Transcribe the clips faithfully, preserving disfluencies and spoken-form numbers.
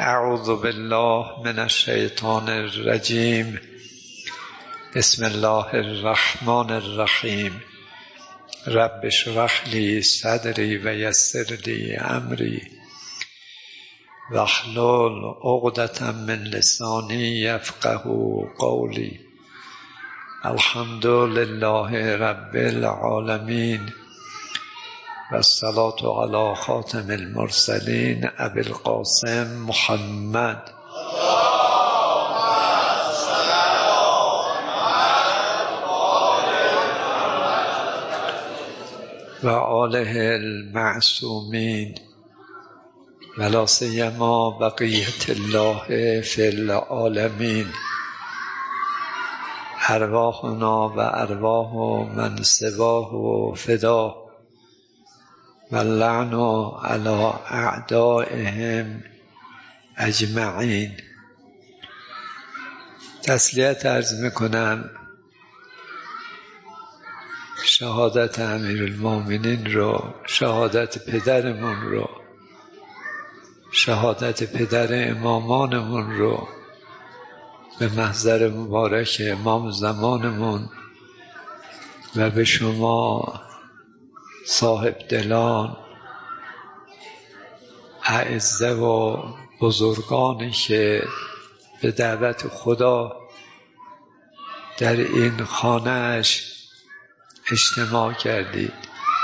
اعوذ بالله من الشیطان الرجیم. بسم الله الرحمن الرحیم. رب اشرح لی صدری و یسر لی امری واحلل عقدة من لسانی یفقهوا قولی. الحمد لله رب العالمین و الصلاة علی خاتم المرسلین ابی القاسم محمد و آله المعصومین و لا سیما بقیة الله فی العالمین. ارواحنا و ارواح من سواه فدا و اللعن علی اعدائهم اجمعین. تسلیت عرض میکنم شهادت امیرالمومنین رو، شهادت پدرمون رو، شهادت پدر امامانمون رو به محضر مبارک امام زمانمون و به شما صاحب دلان اعزه و بزرگانی که به دعوت خدا در این خانه‌اش اجتماع کردید.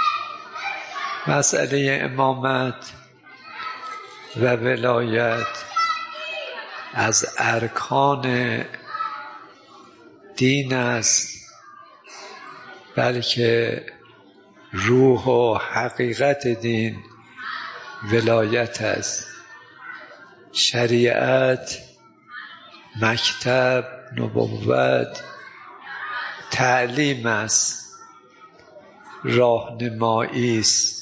مسئله امامت و ولایت از ارکان دین است، بلکه روح و حقیقت دین ولایت است. شریعت، مکتب، نبوت، تعلیم است، راهنمایی است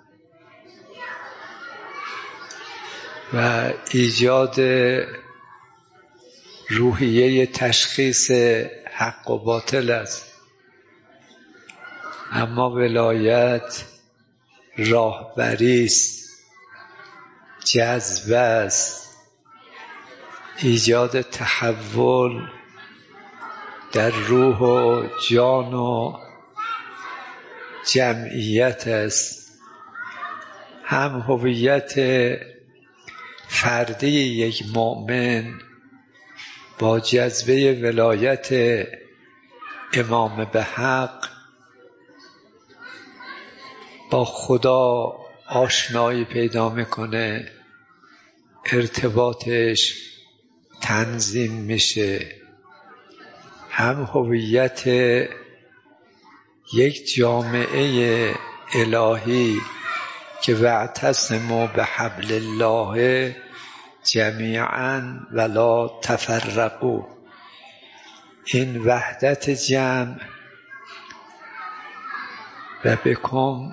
و ایجاد روحیه تشخیص حق و باطل است. اما ولایت راهبری است، جذبه است، ایجاد تحول در روح و جان و جمعیت است. هم هویت فردی یک مؤمن با جذبه ولایت امام به حق با خدا آشنایی پیدا میکنه، ارتباطش تنظیم میشه. هم هویت یک جامعه الهی که واعتصموا بحبل الله جمیعا ولا تفرقوا. این وحدت جمع و بکم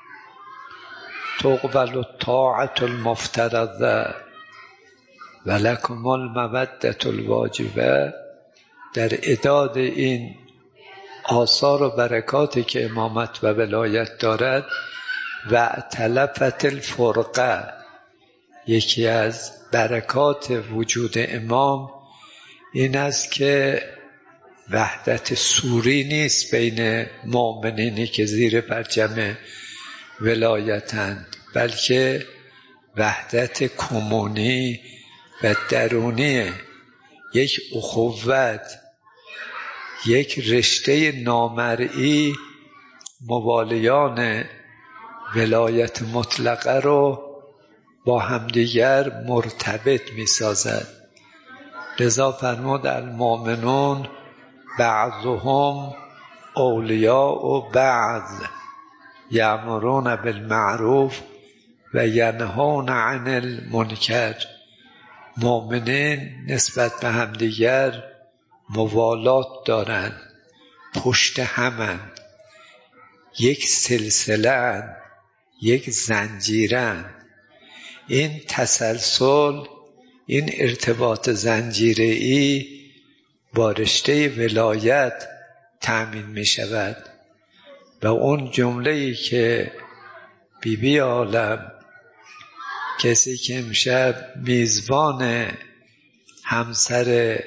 تقبل الطاعة المفترضه و لکم المودة الواجبه در اعداد این آثار و برکاتی که امامت و ولایت دارد. و تلفت الفرقه، یکی از برکات وجود امام این است که وحدت سوری نیست بین مؤمنینی که زیر پرچم ولایتند، بلکه وحدت کمونی و درونی، یک اخوت، یک رشته نامرئی موالیان ولایت مطلقه رو با همدیگر مرتبط می سازد. لذا فرمود المؤمنون بعضهم اولیاء و بعض یأمرون بالمعروف و ینهون عن المنکر. مؤمنین نسبت به همدیگر موالات دارند، پشت همند، یک سلسله، یک زنجیرن. این تسلسل، این ارتباط زنجیره‌ای با رشته ولایت تأمین می شود و اون جمله‌ای که بی بی عالم کسی که امشب میزبان همسر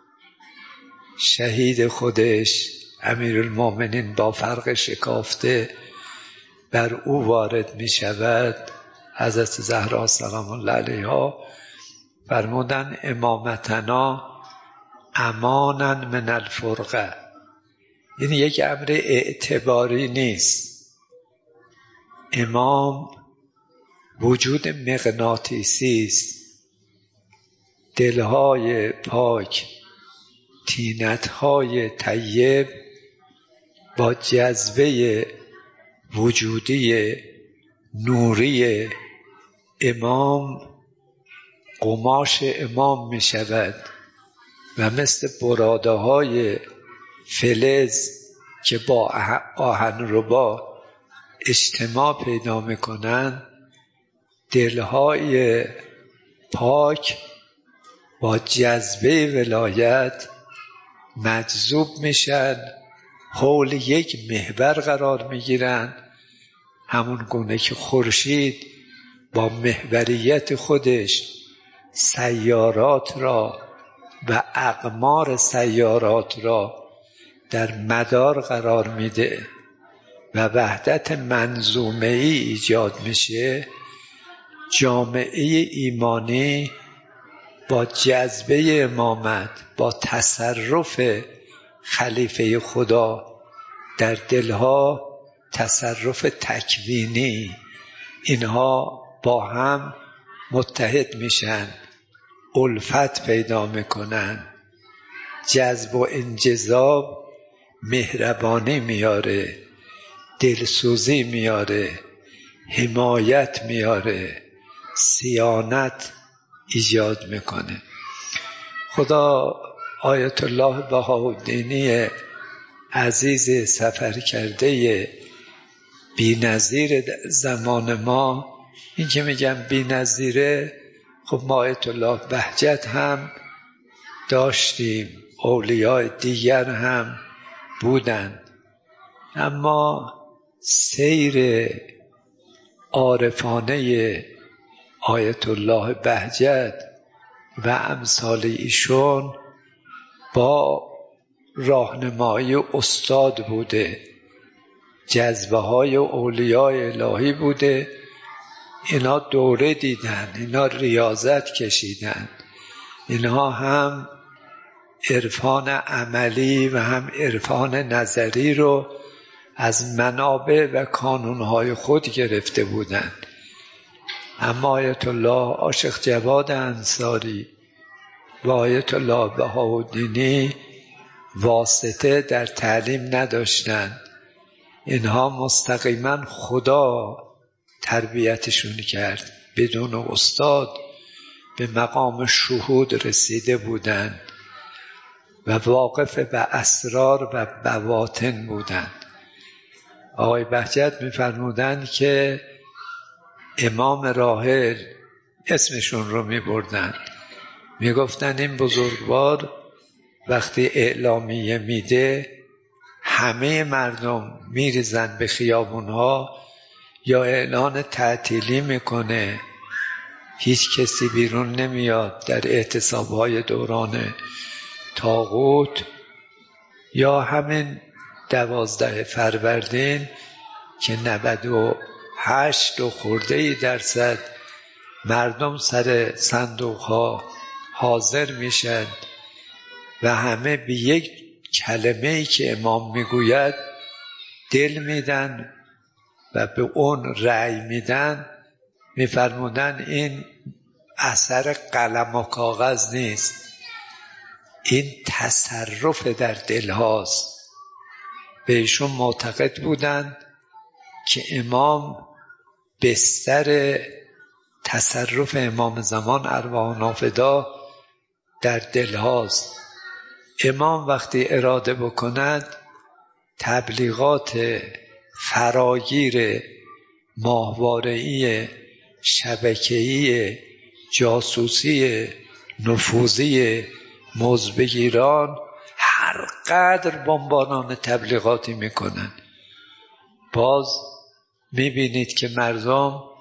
شهید خودش امیرالمومنین با فرق شکافته بر او وارد می شود، حضرت زهرا سلام الله علیها فرمودن امامتنا امانا من الفرقه. این یک امر اعتباری نیست. امام وجود مغناطیسی است. دلهای پاک، طینتهای طیب با جذبه وجودی نوری امام قماش امام می شود و مثل براده های فلز که با آهنربا اجتماع پیدا می کنند، دلهای پاک با جذبه ولایت مجذوب میشن، حول یک محور قرار میگیرن، همون گونه که خورشید با محوریت خودش سیارات را و اقمار سیارات را در مدار قرار میده و وحدت منظومه ای ایجاد میشه. جامعه ایمانی با جذبه امامت، با تصرف خلیفه خدا در دلها، تصرف تکوینی، اینها با هم متحد میشن، الفت پیدا میکنن، جذب و انجذاب مهربانی میاره، دلسوزی میاره، حمایت میاره، صیانت ایجاد میکنه. خدا آیت الله بهاءالدینی عزیز سفر کرده بی‌نظیر زمان ما، این که میگم بی‌نظیره، خب ما آیت الله بهجت هم داشتیم، اولیاء دیگر هم بودند، اما سیر عارفانه آیت الله بهجت و امثال ایشون با راهنمایی استاد بوده، جذبه های اولیاء الهی بوده. اینا دوره دیدن، اینا ریاضت کشیدن، اینها هم عرفان عملی و هم عرفان نظری رو از منابع و کانونهای خود گرفته بودند. اما آیت الله عاشق جواد انصاری و آیت الله بهاءالدینی واسطه در تعلیم نداشتند. اینها مستقیما خدا تربیتشون کرد، بدون استاد به مقام شهود رسیده بودند و واقف به اسرار و بواطن بودند. آقای بهجت می‌فرمودند که امام راحل اسمشون رو می‌بردن، میگفتن این بزرگوار وقتی اعلامیه میده همه مردم میریزن به خیابونها یا اعلان تعطیلی میکنه، هیچ کسی بیرون نمیاد در اعتصاب‌های دوران طاغوت، یا همین دوازده فروردین که نود و هشت و خورده درصد مردم سر صندوق‌ها حاضر میشن و همه به یک کلمه‌ای که امام میگوید دل میدن و به اون رأی میدن. میفرمودن این اثر قلم و کاغذ نیست، این تصرف در دل هاست. به ایشون معتقد بودند که امام بستر تصرف امام زمان ارواح نافدا در دل هاست. امام وقتی اراده بکند تبلیغات فراگیر ماهواره‌ای شبکه‌ای جاسوسی نفوذی مزبگیران هر قدر بمباران تبلیغاتی میکنن، باز میبینید که مردم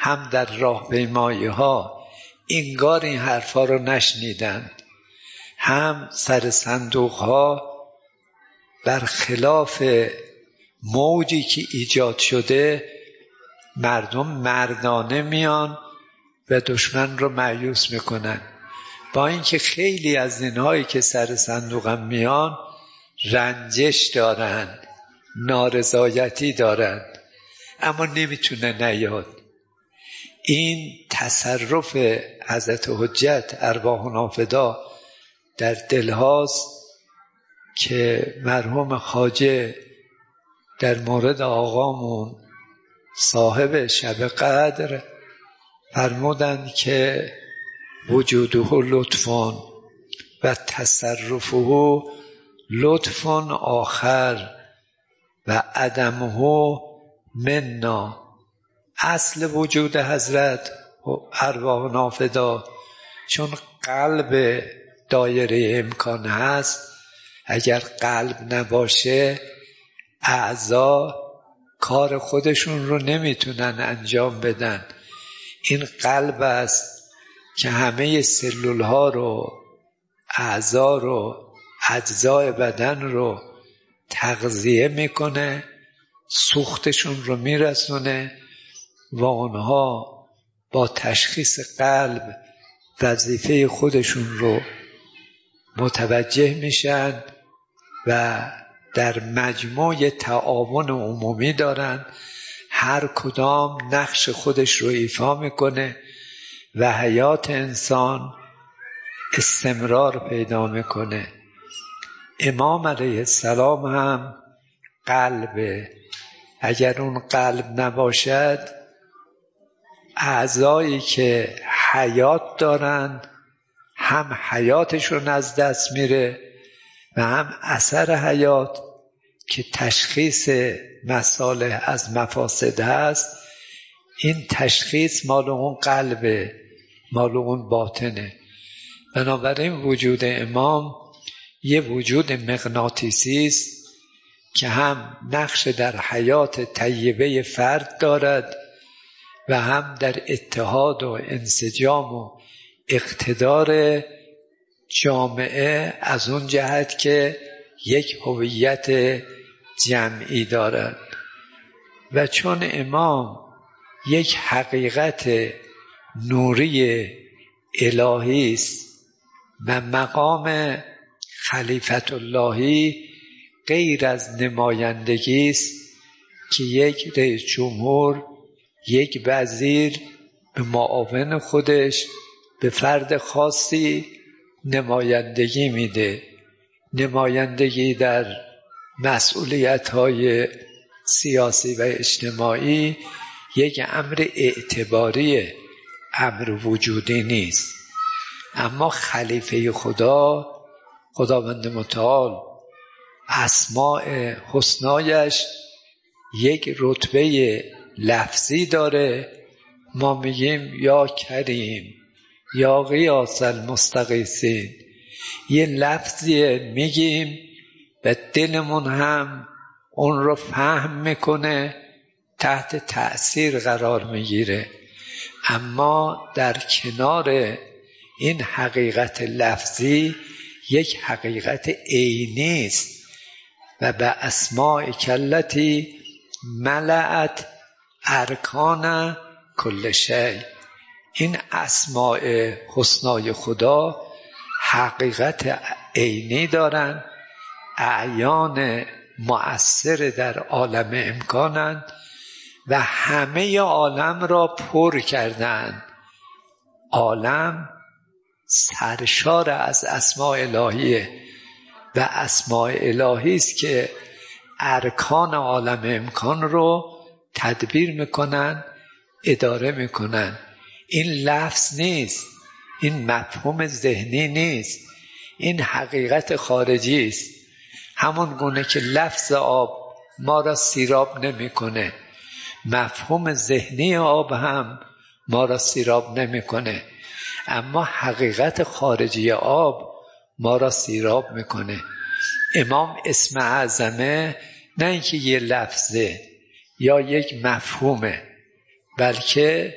هم در راهپیمایی ها انگار این حرفا رو نشنیدند، هم سر صندوق ها برخلاف موجی که ایجاد شده مردم مردانه میان و دشمن رو مایوس میکنن. با اینکه خیلی از اینهایی که سر صندوقم میان رنجش دارن، نارضایتی دارن، اما نمیتونه نیاد. این تصرف حضرت حجت ارواحنا فدا در دلهاست که مرحوم خواجه در مورد آقامون صاحب شب قدر فرمودند که وجوده لطفون و تصرفه لطف آخر و عدمه منا. اصل وجود حضرت ارواحنا فدا چون قلب دایره امکان هست، اگر قلب نباشه اعضا کار خودشون رو نمیتونن انجام بدن. این قلب است که همه سلول ها رو، اعضا رو، اجزای بدن رو تغذیه میکنه، سوختشون رو میرسونه و اونها با تشخیص قلب وظیفه خودشون رو متوجه میشن و در مجموع تعاون عمومی دارن. هر کدام نقش خودش رو ایفا میکنه و حیات انسان استمرار پیدا میکنه. امام علیه السلام هم قلبه. اگر اون قلب نباشد اعضایی که حیات دارند هم حیاتشون از دست میره و هم اثر حیات که تشخیص مصالح از مفاسد هست، این تشخیص مال اون قلبه، مال اون باطنه. بنابراین وجود امام یه وجود مغناطیسی است که هم نقش در حیات طیبه فرد دارد و هم در اتحاد و انسجام و اقتدار جامعه، از اون جهت که یک هویت جمعی دارد. و چون امام یک حقیقت نوری الهی است و مقام خلیفت اللهی غیر از نمایندگی است که یک رئیس جمهور، یک وزیر به معاون خودش به فرد خاصی نمایندگی میده. نمایندگی در مسئولیت‌های سیاسی و اجتماعی یک امر اعتباری، امر وجودی نیست. اما خلیفه خدا، خداوند متعال، اسماء حسنایش یک رتبه لفظی داره. ما میگیم یا کریم، یا غیاث المستغیثین، یه لفظی میگیم و دلمون هم اون رو فهم میکنه، تحت تأثیر قرار میگیره. اما در کنار این حقیقت لفظی یک حقیقت عینی است و به اسماء کلتی ملأت ارکان کل شیء. این اسماء حسنای خدا حقیقت عینی دارن، اعیان مؤثر در عالم امکانند و همه عالم را پر کردند. عالم سرشار از اسماء الهیه و اسماء الهی است که ارکان عالم امکان رو تدبیر میکنن، اداره میکنن. این لفظ نیست، این مفهوم ذهنی نیست، این حقیقت خارجی است. همون گونه که لفظ آب ما را سیراب نمیکنه، مفهوم ذهنی آب هم ما را سیراب نمیکنه، اما حقیقت خارجی آب ما را سیراب میکنه. امام اسم اعظمه نه اینکه یه لفظه یا یک مفهومه، بلکه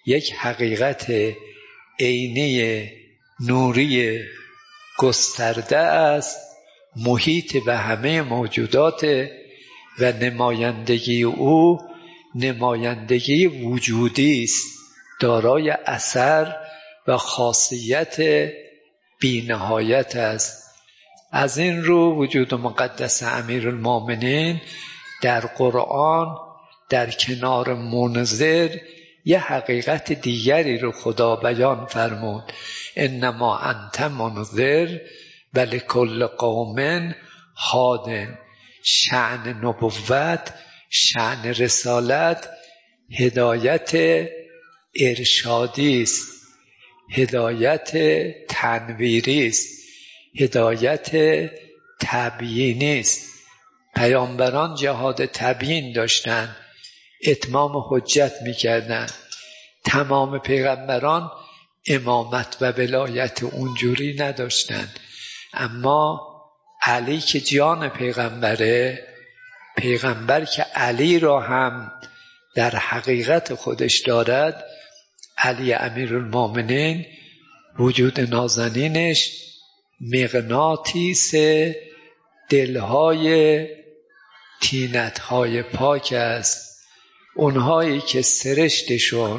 یک حقیقت عینی نوری گسترده است، محیط به همه موجودات و نمایندگی او نمایندگی وجودی است، دارای اثر و خاصیت بی‌نهایت است. از این رو وجود مقدس امیرالمومنین در قرآن در کنار منذر یه حقیقت دیگری رو خدا بیان فرمود. انما انت منذر ولکل قوم هاد. شأن نبوت، شأن رسالت هدایت ارشادی است، هدایت تنویری است، هدایت تبیینی است. پیامبران جهاد تبیین داشتند، اتمام حجت میکردند. تمام پیغمبران امامت و ولایت اونجوری نداشتند، اما علی که جان پیغمبره، پیغمبر که علی را هم در حقیقت خودش دارد، علی امیرالمومنین وجود نازنینش مغناطیس دلهای طینتهای پاک است. اونهایی که سرشتشون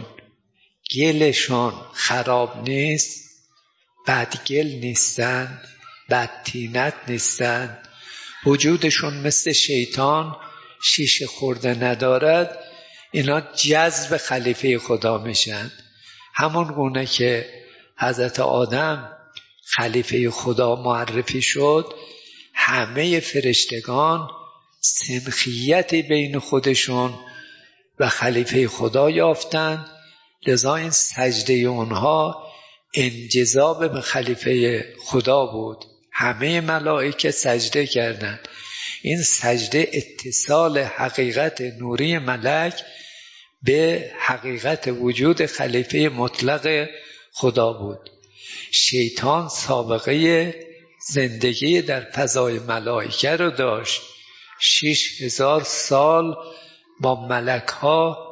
گلشون خراب نیست، بدگل نیستن، بد طینت نیستن، وجودشون مثل شیطان شیشه خورده ندارد، اینا جذب خلیفه خدا میشن. همون گونه که حضرت آدم خلیفه خدا معرفی شد، همه فرشتگان سنخیتی بین خودشون و خلیفه خدا یافتند، لذا این سجده اونها انجذاب به خلیفه خدا بود. همه ملائکه سجده کردند. این سجده اتصال حقیقت نوری ملک به حقیقت وجود خلیفه مطلق خدا بود. شیطان سابقه زندگی در فضای ملائکه رو داشت. شش هزار سال با ملک ها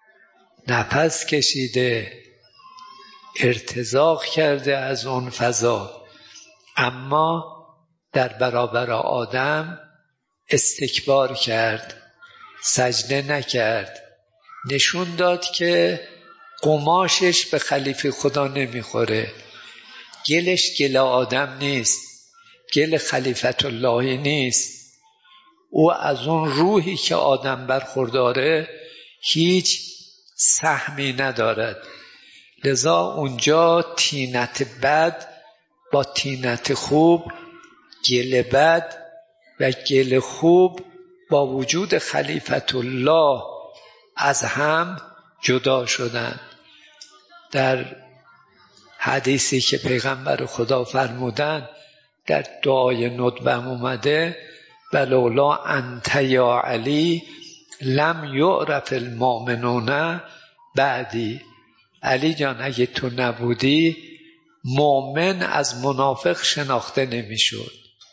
نفس کشیده، ارتزاق کرده از اون فضا، اما در برابر آدم استکبار کرد، سجده نکرد، نشون داد که قماشش به خلیفه خدا نمیخوره. گلش گل آدم نیست، گل خلیفت الله نیست. او از اون روحی که آدم برخورداره هیچ سهمی ندارد. لذا اونجا طینت بد با طینت خوب، گل بد و گل خوب با وجود خلیفت الله از هم جدا شدند. در حدیثی که پیغمبر خدا فرمودند در دعای ندبم اومده، ولولا انت یا علی لم یعرف المؤمنون بعدی. علی جان اگه تو نبودی مؤمن از منافق شناخته نمیشد.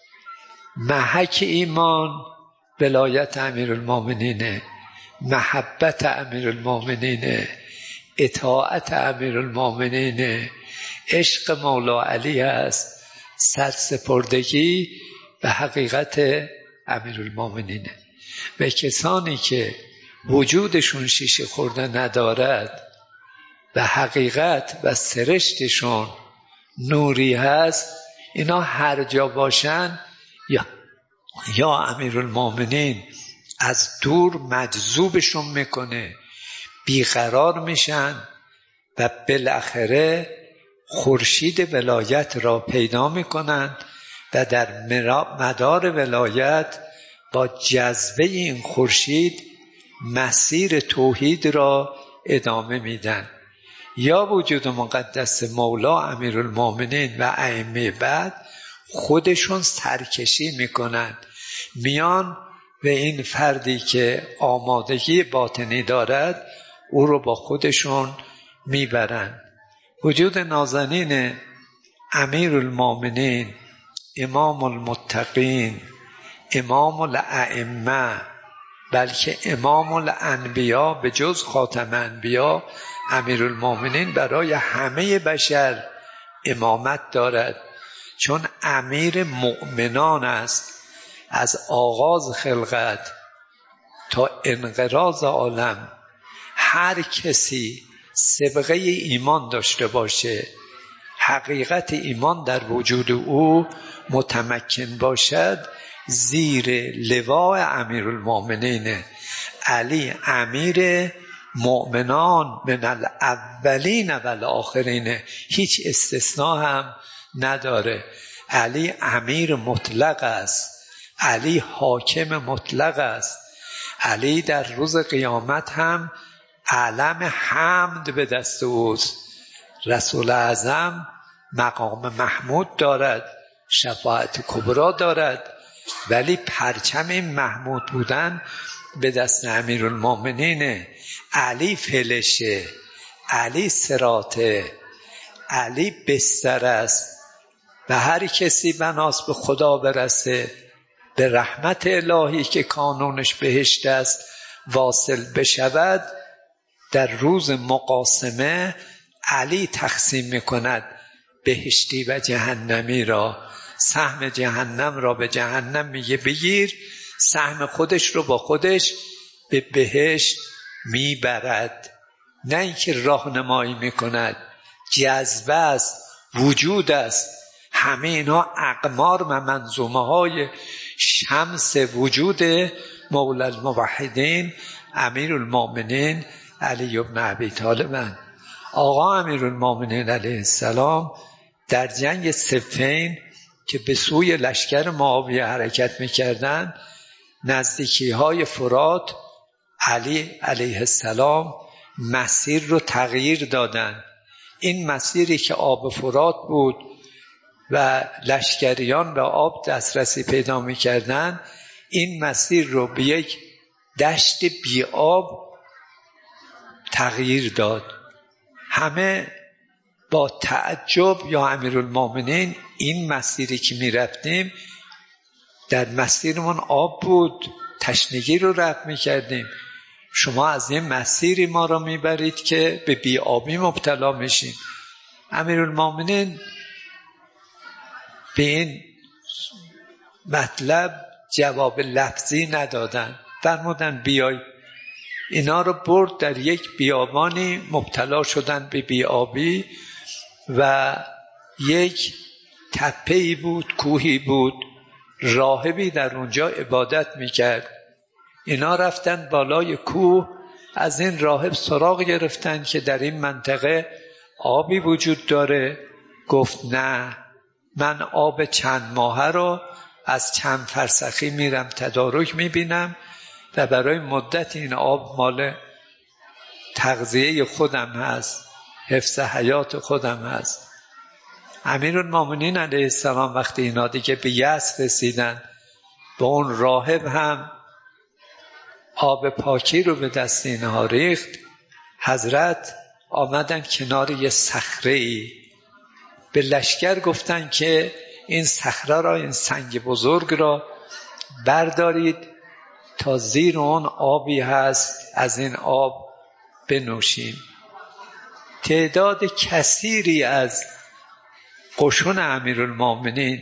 محک ایمان ولایت امیرالمومنینه، محبت امیرالمومنینه، اطاعت امیرالمومنینه، عشق مولا علی است، سرسپردگی به حقیقت امیرالمومنینه. و کسانی که وجودشون شیشه خورده ندارد و حقیقت و سرشتشون نوری هست، اینا هر جا باشن یا یا امیرالمومنین از دور مجذوبشون میکنه، بیقرار میشن و بالاخره خورشید ولایت را پیدا میکنن و در مدار ولایت با جذبه این خورشید مسیر توحید را ادامه میدن. یا وجود مقدس مولا امیرالمومنین و ائمه بعد خودشون سرکشی میکنن، میان و این فردی که آمادگی باطنی دارد او رو با خودشون میبرن. وجود نازنین امیرالمومنین، امام المتقین، امام الائمه، بلکه امام الانبیا به جز خاتم انبیا امیرالمومنین برای همه بشر امامت دارد، چون امیر مؤمنان است. از آغاز خلقت تا انقراض عالم هر کسی سبقه ایمان داشته باشه، حقیقت ایمان در وجود او متمکن باشد، زیر لواء امیرالمومنین. علی امیر مؤمنان من الاولین و الاخرین، هیچ استثناء هم نداره. علی امیر مطلق است، علی حاکم مطلق است. علی در روز قیامت هم علم حمد به دست اوست. رسول اعظم مقام محمود دارد، شفاعت کبرا دارد، ولی پرچم این محمود بودن به دست امیرالمومنینه. علی فلشه، علی صراطه، علی بستر است و هر کسی بناس به خدا برسه، به رحمت الهی که کانونش بهشت است واصل بشود، در روز مقاسمه علی تقسیم میکند بهشتی و جهنمی را. سهم جهنم را به جهنم میگه بگیر، سهم خودش رو با خودش به بهشت میبرد. نه اینکه راهنمایی میکند، جذبه است، وجود است. همه اینا اقمار و منظومه های شمس وجود مولا الموحدین امیرالمومنین علی بن ابی طالب. آقا امیرالمومنین علیه السلام در جنگ صفین که به سوی لشکر معاویه حرکت میکردن، نزدیکی های فرات، علی علیه السلام مسیر رو تغییر دادن. این مسیری که آب فرات بود و لشکریان به آب دسترسی پیدا میکردن، این مسیر رو به یک دشت بی آب تغییر داد. همه با تعجب، یا امیرالمومنین این مسیری که می رفتیم در مسیرمون آب بود، تشنگی رو رفت می کردیم، شما از این مسیری ما رو می برید که به بی آبی مبتلا میشیم. امیرالمومنین به این مطلب جواب لفظی ندادن، فرمودن بیای. اینا رو برد در یک بیابانی، مبتلا شدن به بیابی و یک تپه‌ای بود، کوهی بود، راهبی در اونجا عبادت میکرد. اینا رفتن بالای کوه، از این راهب سراغ گرفتن که در این منطقه آبی وجود داره. گفت نه، من آب چند ماهه رو از چند فرسخی میرم تدارک میبینم و برای مدت این آب مال تغذیه خودم هست، حفظ حیات خودم هست. امیرالمومنین علیه السلام وقتی اینا دیگه به یأس رسیدن، به اون راهب هم آب پاکی رو به دست اینها ریخت. حضرت آمدن کنار یه صخره‌ای، به لشکر گفتن که این صخره را، این سنگ بزرگ را بردارید تا زیر اون آبی هست، از این آب بنوشیم. تعداد کثیری از قشون امیرالمومنین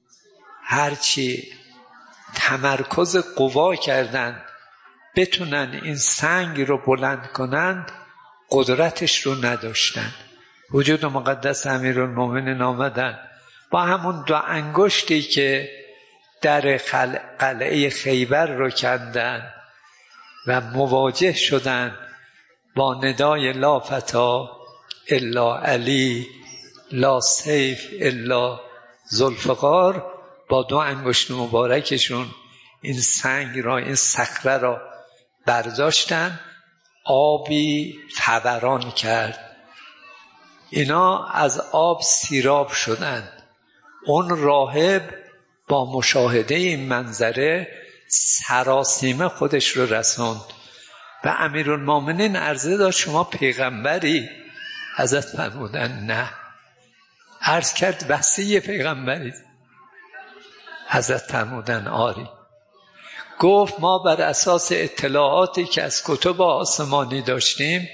هرچی تمرکز قوا کردند بتونن این سنگ رو بلند کنند، قدرتش رو نداشتن. وجود مقدس امیرالمومنین آمدن با همون دو انگشتی که در قلعه خیبر رو کندن و مواجه شدن با ندای لا فتا الا علی، لا سیف الا ذوالفقار. با دو انگشت مبارکشون این سنگ را، این صخره را برداشتن، آبی فوران کرد. اینا از آب سیراب شدند. اون راهب با مشاهده این منظره سراسیمه خودش رو رساند و امیرالمومنین عرضه داشت شما پیغمبری؟ حضرت فرمودن نه. عرض کرد وصی پیغمبری؟ حضرت فرمودن آری. گفت ما بر اساس اطلاعاتی که از کتب آسمانی داشتیم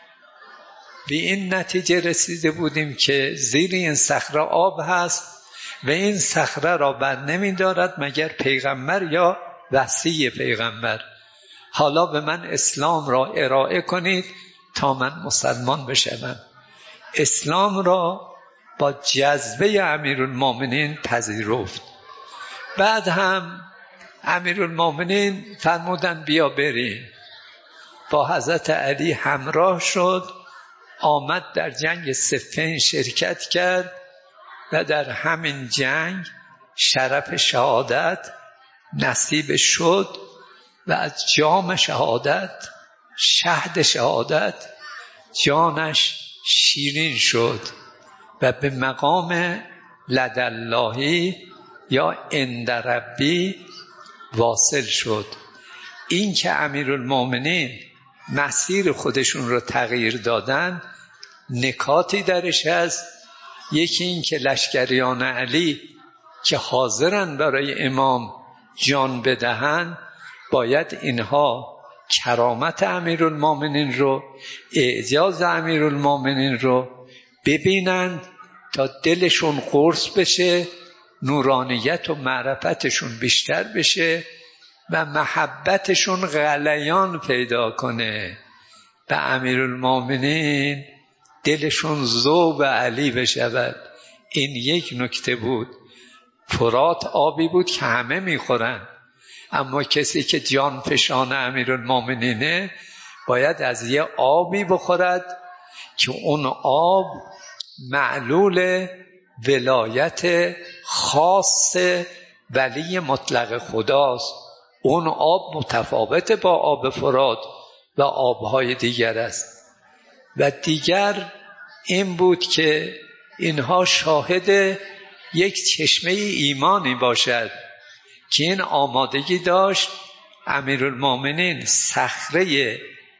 به این نتیجه رسیده بودیم که زیر این صخره آب هست و این صخره را بر نمی دارد مگر پیغمبر یا وصی پیغمبر. حالا به من اسلام را ارائه کنید تا من مسلمان بشوم. اسلام را با جذبه امیرالمومنین پذیرفت. بعد هم امیرالمومنین فرمودن بیا بریم. با حضرت علی همراه شد، آمد در جنگ صفین شرکت کرد و در همین جنگ شرف شهادت نصیب شد و از جام شهادت، شهد شهادت، جانش شیرین شد و به مقام لداللهی یا عند ربی واصل شد. این که امیرالمومنین مسیر خودشون رو تغییر دادن نکاتی درش هست. یکی این که لشکریان علی که حاضرن برای امام جان بدهن باید اینها کرامت امیرالمومنین رو، اعجاز امیرالمومنین رو ببینند تا دلشون قرص بشه، نورانیت و معرفتشون بیشتر بشه و محبتشون غلیان پیدا کنه. به امیرالمومنین دلشون ذوب علی بشود. این یک نکته بود. فرات آبی بود که همه میخورن، اما کسی که جان فشان امیرالمومنینه باید از یه آبی بخورد که اون آب معلول ولایت خاص ولی مطلق خداست. اون آب متفاوت با آب فرات و آبهای دیگر است. و دیگر این بود که اینها شاهد یک چشمه ایمانی باشد که این آمادگی داشت. امیرالمومنین صخره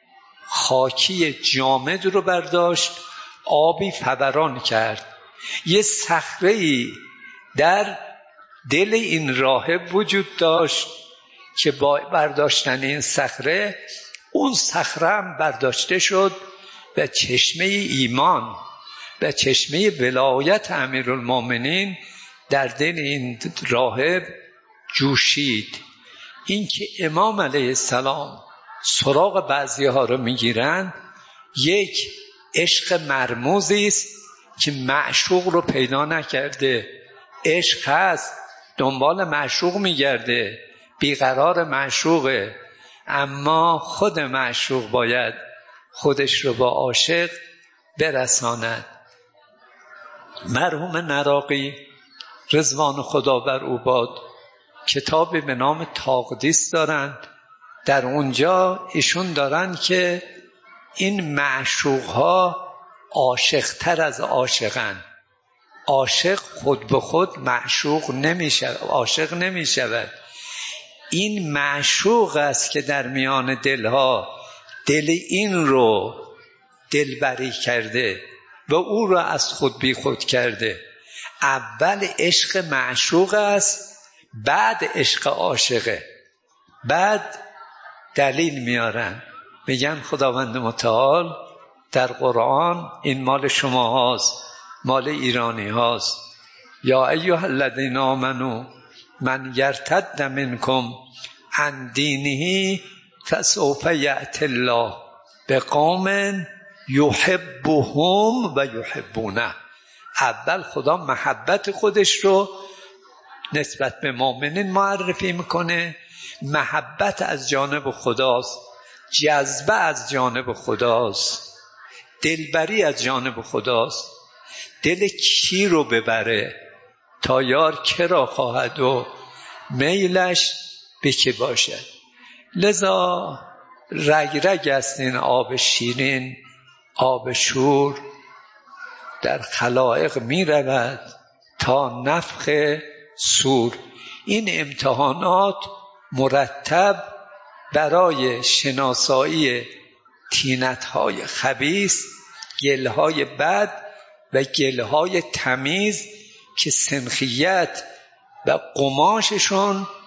خاکی جامد رو برداشت، آبی فوران کرد. یه صخره‌ای در دل این راهب وجود داشت که با برداشتن این صخره اون صخره هم برداشته شد و چشمه ایمان و چشمه ولایت امیرالمومنین در دل این راهب جوشید. این که امام علیه السلام سراغ بعضی ها رو میگیرن یک عشق مرموزی است که معشوق رو پیدا نکرده. عشق هست، دنبال معشوق میگرده، بیقرار معشوقه، اما خود معشوق باید خودش رو با عاشق برساند. مرحوم نراقی رضوان خدا بر او باد کتابی به نام تاقدیس دارند. در اونجا ایشون دارن که این معشوق ها عاشق تر از عاشقن. عاشق خود به خود معشوق نمیشه، عاشق نمیشود. این معشوق است که در میان دلها دل این رو دلبری کرده و او را از خود بی خود کرده. اول عشق معشوق است، بعد عشق عاشقه. بعد دلیل میارن، میگن خداوند متعال در قرآن این مال شما هاست، مال ایرانی هاست. یا ایها الذین آمنوا من یرتد منکم عن دینه فسوف یأتی الله بقوم یحبهم و یحبونه. اول خدا محبت خودش رو نسبت به مؤمنین معرفی میکنه. محبت از جانب خداست، جذبه از جانب خداست، دلبری از جانب خداست. دل کی رو ببره تا یار که را خواهد و میلش به که باشد. لذا رگ رگ است این آب شیرین، آب شور در خلائق می رود تا نفخ صور. این امتحانات مرتب برای شناسایی طینت‌های خبیث، گلهای بد و گلهای تمیز که سنخیت و قماششون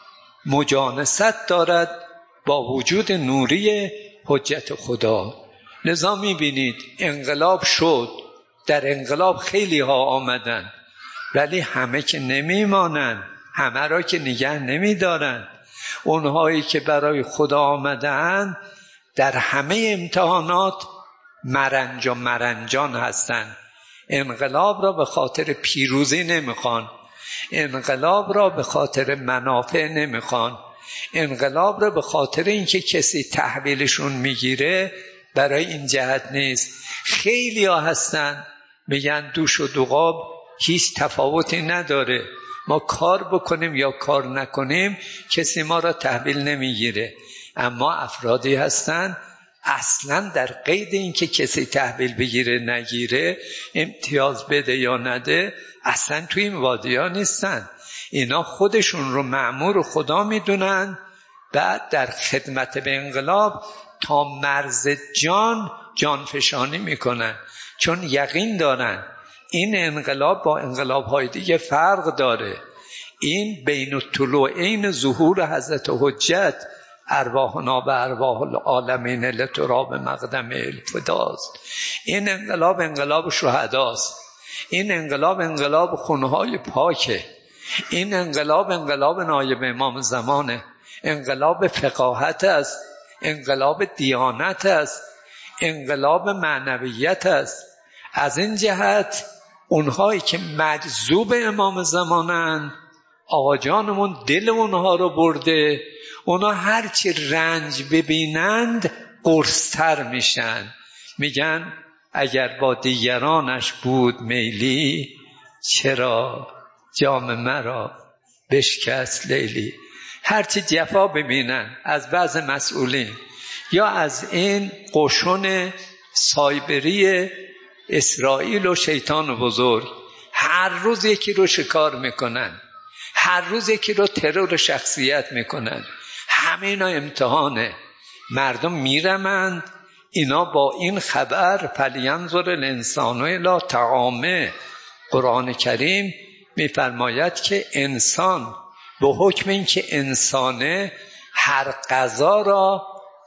مجانست دارد با وجود نوری حجت خدا. لذا میبینید انقلاب شد، در انقلاب خیلی ها آمدن ولی همه که نمیمانند، همه را که نگه نمیدارند. اونهایی که برای خدا آمدن در همه امتحانات مرنج و مرنجان هستند. انقلاب را به خاطر پیروزی نمیخوان، انقلاب را به خاطر منافع نمیخوان، انقلاب را به خاطر اینکه کسی تحویلشون میگیره برای این جهت نیست. خیلی ها هستن میگن دوش و دوغاب هیچ تفاوتی نداره، ما کار بکنیم یا کار نکنیم کسی ما را تحویل نمیگیره. اما افرادی هستن اصلا در قید این که کسی تحویل بگیره نگیره، امتیاز بده یا نده، اصلا توی این وادی ها نیستن. اینا خودشون رو مأمور خدا میدونن، بعد در خدمت به انقلاب تا مرز جان جانفشانی میکنن، چون یقین دارن این انقلاب با انقلاب های دیگه فرق داره. این بین الطلوعین ظهور حضرت حجت ارواحنا به ارواح العالمین لتراب مقدم الفداست. این انقلاب انقلاب شهداست، این انقلاب انقلاب خونهای پاکه، این انقلاب انقلاب نایب امام زمانه، انقلاب فقاهت است، انقلاب دیانت است، انقلاب معنویت است. از این جهت اونهایی که مجذوب امام زمانند، آقا جانمون دل اونها رو برده، اونا هرچی رنج ببینند قرص‌تر میشن. میگن اگر با دیگرانش بود میلی، چرا جام مرا بشکست لیلی. هرچی جفا ببینن از بعض مسئولین یا از این قشون سایبری اسرائیل و شیطان بزرگ، هر روز یکی رو شکار میکنن، هر روز یکی رو ترور شخصیت میکنن. همه اینا امتحانه، مردم میرمند. اینا با این خبر فلینظر الانسان الی طعامه، قرآن کریم میفرماید که انسان به حکم این که انسانه هر غذا را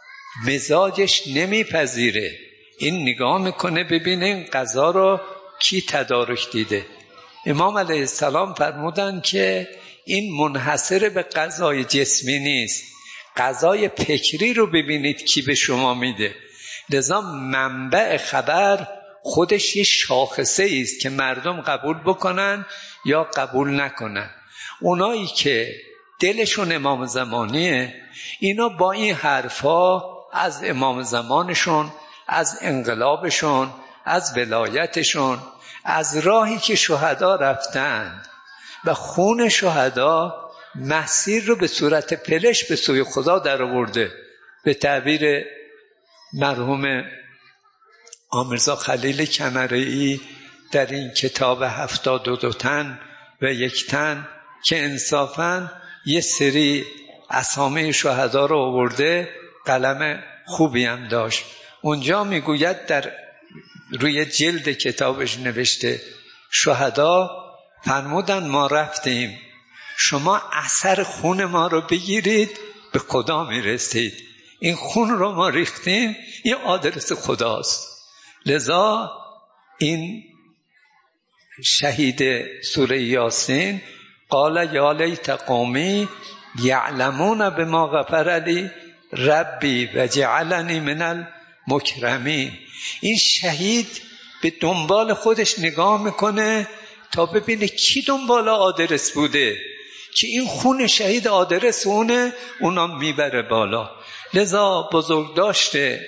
مزاجش نمیپذیره، این نگاه میکنه ببینه این غذا را کی تدارک دیده. امام علیه السلام فرمودن که این منحصر به غذای جسمی نیست، غذای فکری رو ببینید کی به شما میده. لذا منبع خبر خودش یه شاخصه است که مردم قبول بکنن یا قبول نکنن. اونایی که دلشون امام زمانیه، اینا با این حرفا از امام زمانشون، از انقلابشون، از ولایتشون، از راهی که شهدا رفتند و خون شهدا مسیر رو به صورت پلش به سوی خدا در آورده. به تعبیر مرحوم آمرزا خلیل کمرئی در این کتاب هفتاد و دو تن و یک تن که انصافاً یه سری اسامی شهدا رو آورده، قلم خوبی هم داشت. اونجا میگوید در روی جلد کتابش نوشته شهدا فرمودن ما رفتیم، شما اثر خون ما رو بگیرید به خدا میرسید، این خون رو ما ریختیم، این آدرس خداست. لذا این شهید سوره یاسین قال یا لیت قومی یعلمون بما غفر لی ربی و جعلنی من المکرمین. این شهید به دنبال خودش نگاه میکنه تا ببینه کی دنبال آدرس بوده که این خون شهید آدرس اونه، اونا میبره بالا. لذا بزرگ داشته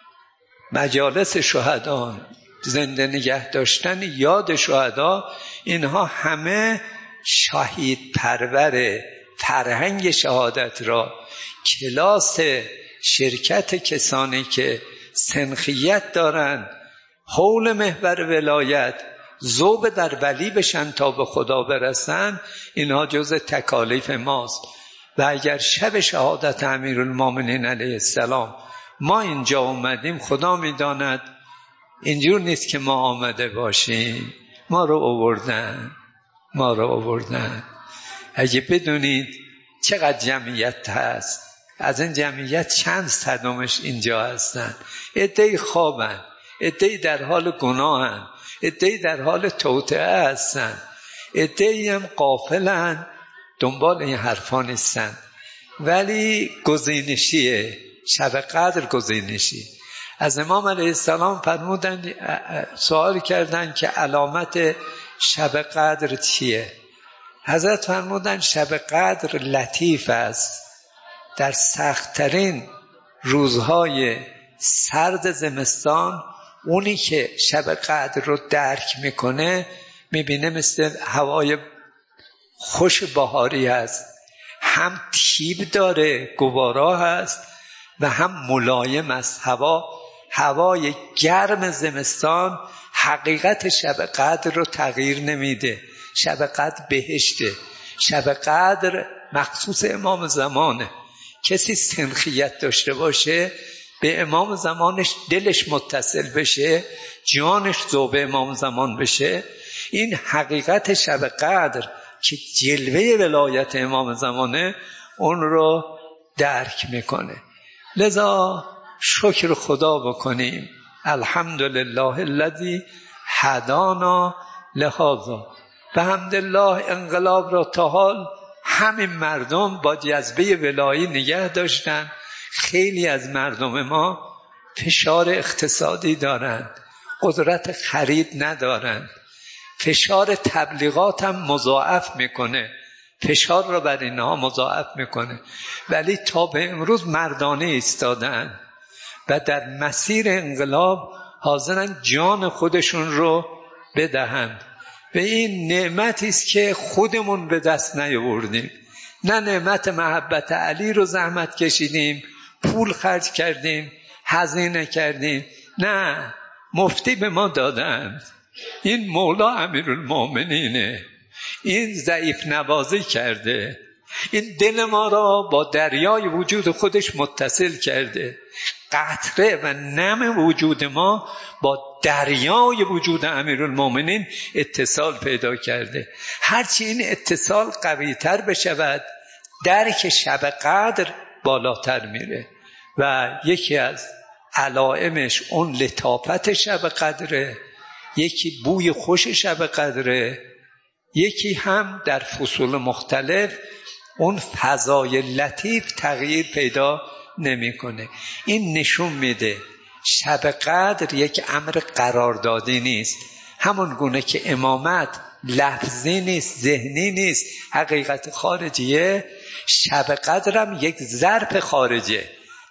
مجالس شهدا، زنده نگه داشتن یاد شهدا، اینها همه شهید پرور فرهنگ شهادت را، کلاس شرکت کسانی که سنخیت دارن، حول محور ولایت، ذوب در ولی بشن تا به خدا برسن، اینها جز تکالیف ماست. و اگر شب شهادت امیرالمومنین علیه السلام ما اینجا اومدیم، خدا میداند اینجور نیست که ما آمده باشیم، ما رو آوردن ما رو آوردن. اگه بدونید چقدر جمعیت هست، از این جمعیت چند صدمش اینجا هستن. عده‌ای خوابن، عده‌ای در حال گناهن، عده‌ای در حال توطئه هستن، عده‌ای هم غافلن، دنبال این حرفا نیستن. ولی گزینشیه، شب قدر گزینشی. از امام علیه السلام فرمودن، سوال کردن که علامت شب قدر چیه؟ حضرت فرمودن شب قدر لطیف است. در سخت‌ترین روزهای سرد زمستان اونی که شب قدر رو درک میکنه میبینه مثل هوای خوش بهاری هست، هم تیب داره، گوارا هست و هم ملایم است. هوا هوای گرم زمستان حقیقت شب قدر رو تغییر نمیده. شب قدر بهشته. شب قدر مخصوص امام زمانه. کسی سنخیت داشته باشه به امام زمانش دلش متصل بشه، جانش ذوب امام زمان بشه، این حقیقت شب قدر که جلوه ولایت امام زمانه اون رو درک میکنه. لذا شکر خدا بکنیم، الحمدلله الذی هدانا لهذا. به حمدالله انقلاب را تا حال همین مردم با جذبه ولایی نگه داشتن. خیلی از مردم ما فشار اقتصادی دارند، قدرت خرید ندارند، فشار تبلیغات هم مضاعف میکنه، فشار را بر اینها مضاعف میکنه، ولی تا به امروز مردانه ایستادن و در مسیر انقلاب حاضرن جان خودشون رو بدهند. و این نعمتی است که خودمون به دست نیاوردیم. نه نعمت محبت علی رو زحمت کشیدیم، پول خرج کردیم، هزینه کردیم، نه، مفتی به ما دادند. این مولا امیرالمومنینه، این ضعیف نوازی کرده، این دل ما را با دریای وجود خودش متصل کرده. قطره و نم وجود ما با دریای وجود امیرالمومنین اتصال پیدا کرده. هرچی این اتصال قوی تر بشود درک شب قدر بالاتر میره و یکی از علائمش اون لطافت شب قدره، یکی بوی خوش شب قدره، یکی هم در فصول مختلف اون فضای لطیف تغییر پیدا نمیکنه. این نشون میده شب قدر یک امر قراردادی نیست. همون گونه که امامت لفظی نیست، ذهنی نیست، حقیقت خارجیه، شب قدرم یک ظرف خارجه.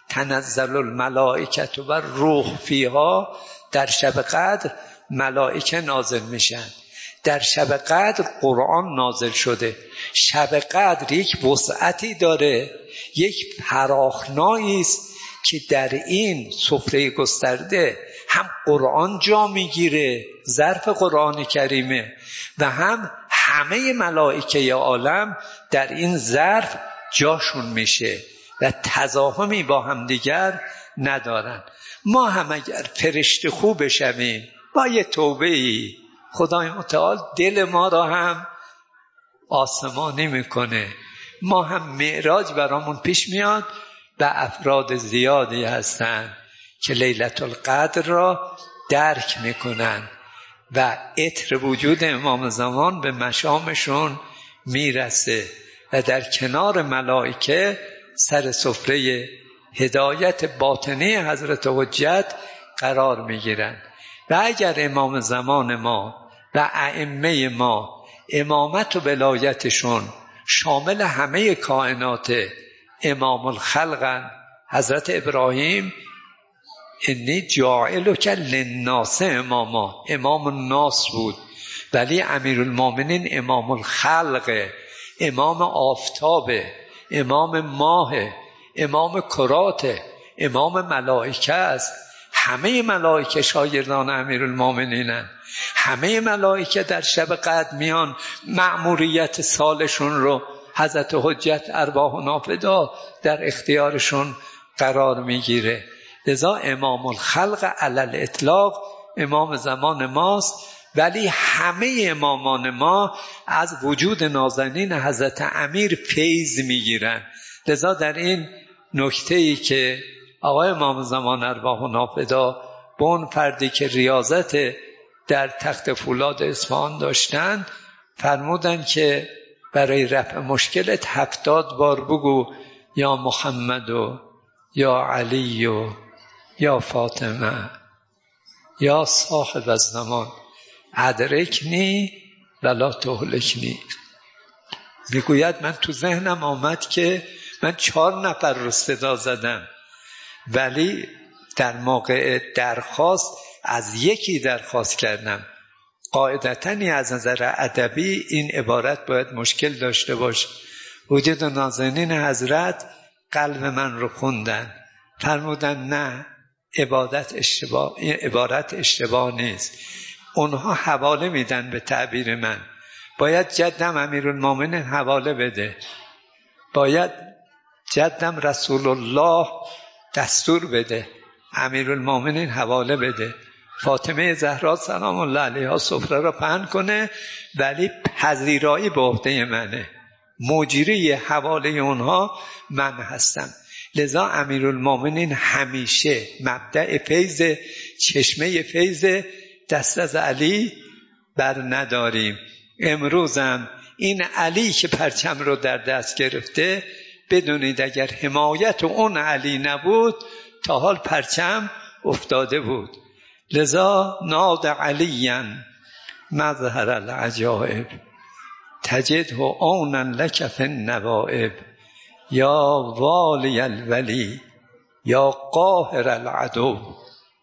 تنزل الملائکه و روح فیها، در شب قدر ملائکه نازل میشن، در شب قدر قرآن نازل شده. شب قدر یک وسعتی داره، یک فراخنایی است که در این سفره گسترده هم قرآن جا میگیره، ظرف قرآن کریمه، و هم همه ملائکه عالم در این ظرف جاشون میشه و تزاحمی با هم دیگر ندارن. ما هم اگر فرشته خوب بشویم با یه توبه‌ای، خدای متعال دل ما را هم آسمانی میکنه، ما هم معراج برامون پیش میاد و افراد زیادی هستن که لیلة القدر را درک میکنن و عطر وجود امام زمان به مشامشون میرسه و در کنار ملائکه سر سفره هدایت باطنی حضرت حجت قرار میگیرن. و اگر امام زمان ما و ائمه ما امامت و ولایتشون شامل همه کائنات، امام الخلقن، حضرت ابراهیم انی جاعلک للناس اماما، امام الناس بود، ولی امیرالمومنین امام الخلق، امام آفتاب، امام ماه، امام کرات، امام ملائکه است. همه ملائکه شاگردان امیرالمومنینن. همه ملائکه در شب قدر میان مأموریت سالشون رو حضرت حجت ارواحنا فدا در اختیارشون قرار میگیره. لذا امام الخلق علی الاطلاق امام زمان ماست ولی همه امامان ما از وجود نازنین حضرت امیر فیض میگیرن. لذا در این نکته‌ای که آقای امام زمان ارواحنا فدا به اون فردی که ریاضت در تخت فولاد اصفهان داشتن فرمودن که برای رفع مشکلت هفتاد بار بگو یا محمد و یا علی و یا فاطمه یا صاحب الزمان ادرکنی ولا تهلکنی. میگوید من تو ذهنم آمد که من چهار نفر رو صدا زدم، ولی در موقع درخواست از یکی درخواست کردم. قاعدتاً از نظر ادبی این عبارت باید مشکل داشته باشه. وجود نازنین حضرت قلب من رو خوندن، فرمودن نه عبادت اشتباه، این عبارت اشتباه نیست. اونها حواله میدن به تعبیر من، باید جدم امیرالمومنین حواله بده، باید جدم رسول الله دستور بده، امیرالمومنین حواله بده، فاطمه زهرا سلام الله علیها سفره را پهن کنه، ولی پذیرایی به عهده منه، مجری حواله اونها من هستم. لذا امیرالمومنین همیشه مبدأ فیض، چشمه فیض، دست از علی بر نداریم. امروزم این علی که پرچم رو در دست گرفته، بدونید اگر حمایت اون علی نبود تا حال پرچم افتاده بود. لذا ناد علیا مظهر العجائب تجده عونا لک فی النوائب یا والی الولی یا قاهر العدو